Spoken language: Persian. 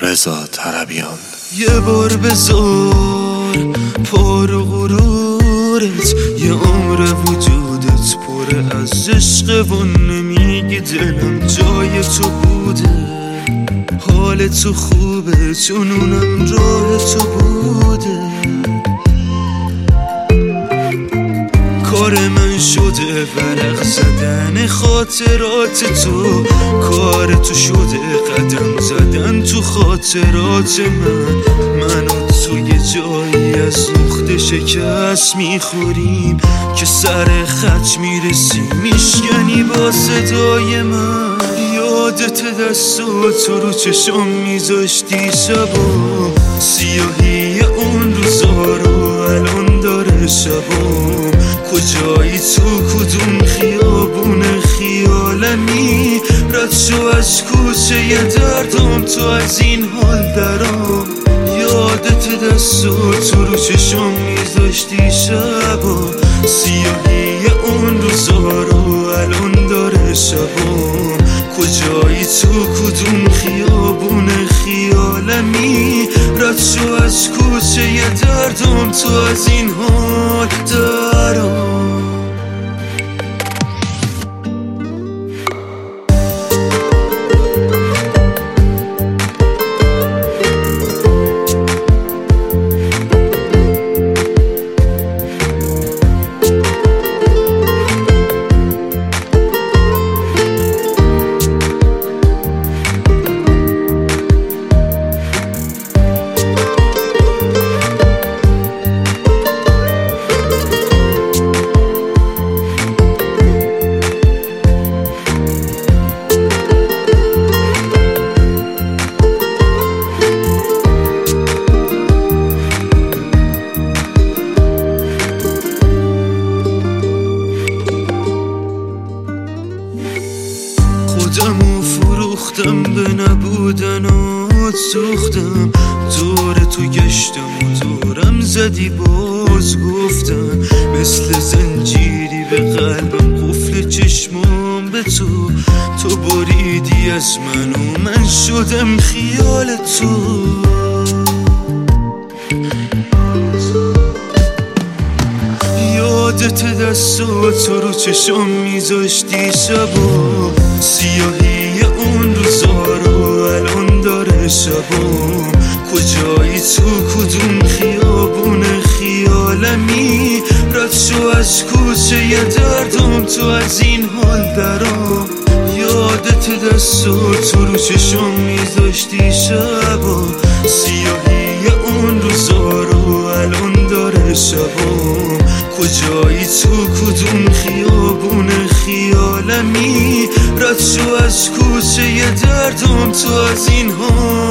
رضا طربیان. یه بار بذار پر غرورت، یه عمر وجودت پر از عشق و نمیگی دلم جای تو بوده. حال تو خوبه جنونم راه تو بوده. کار من شده ورق زدن خاطرات تو، کار تو شده قدم زدن تو خاطرات منو تو یه جایی از نقطه شکست میخوریم که سر خط میرسیم میشکنی با صدای من. یادت دستاتو رو چشم میذاشتی شبا، سیاهی اون روزا رو الان داره شبام. کجایی تو کدوم خیابون خیالمی، رد شو از کوچه دردم تو از این حال درام. یادت دستاتو رو چشم میذاشتی شبا، سیاهی اون روزا رو الان داره شبام. کجایی تو کدوم خیابون خیالمی، رد شو از کوچه دردم تو از این حال درام. خودمو فروختم به نبودنات سوختم، دور تو گشتم و دورم زدی باز گفتم. مثل زنجیری به قلبم قفل چشمام به تو بریدی از من و من شدم خیال تو. یادت دستاتو رو چشم میذاشتی شبا، سیاهی اون روزا رو الان داره شبام. کجایی تو کدوم خیابون خیالمی، رد شو از کوچه دردم تو از این حال درام. یادت دستاتو رو چشم میذاشتی شبا، سیاهی اون روزا رو الان داره شبام. کجایی تو کدوم خیابون خیالمی، رد شو از کوچه دردم تو از این حال